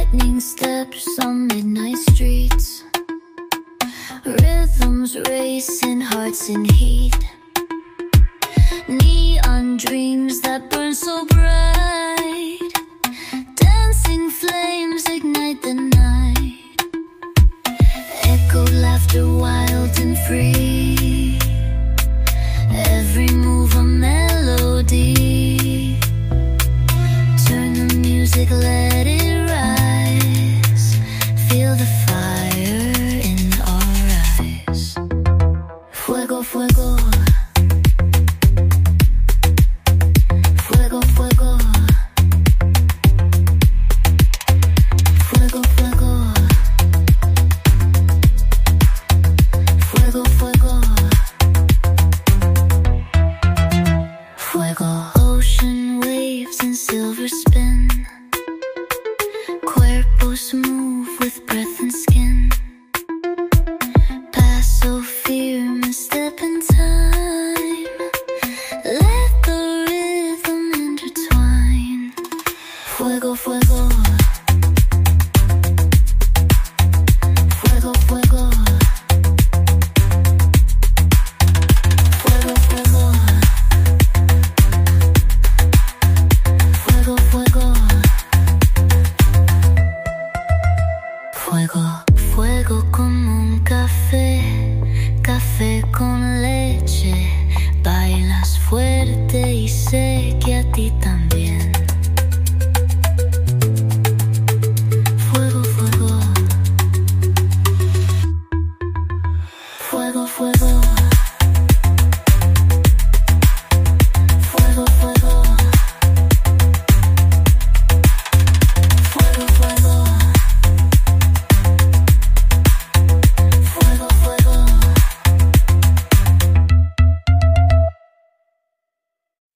Lightning steps on midnight streets, rhythms racing, hearts in heat. Neon dreams that burn so bright, dancing flames ignite the night. Echoed laughter, wild and free, every move a melody. Turn the music, let it rise, feel the fire in our eyes. Fuego, fuego, fuego, fuego, fuego, fuego, fuego, fuego, fuego. Ocean waves and silver spin, cuerpos move with breath and skin. Pass so fear, misstep in time, let the rhythm intertwine. Fuego, fuego, fuego, fuego, fuego, fuego, fuego, fuego, fuego, fuego como un café, café con leche. Bailas fuerte y sé que a ti también. Fuego, fuego, fuego, fuego.